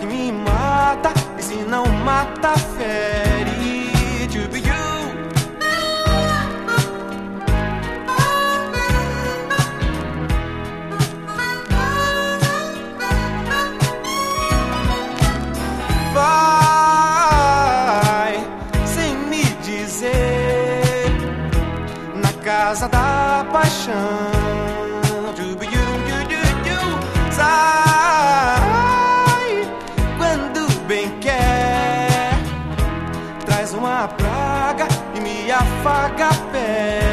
que me mata, e se não mata, fere. To be you. Vai sem me dizer, na casa da paixão. To be you, you. Sai quando bem quer, traz uma praga e me afaga a pele.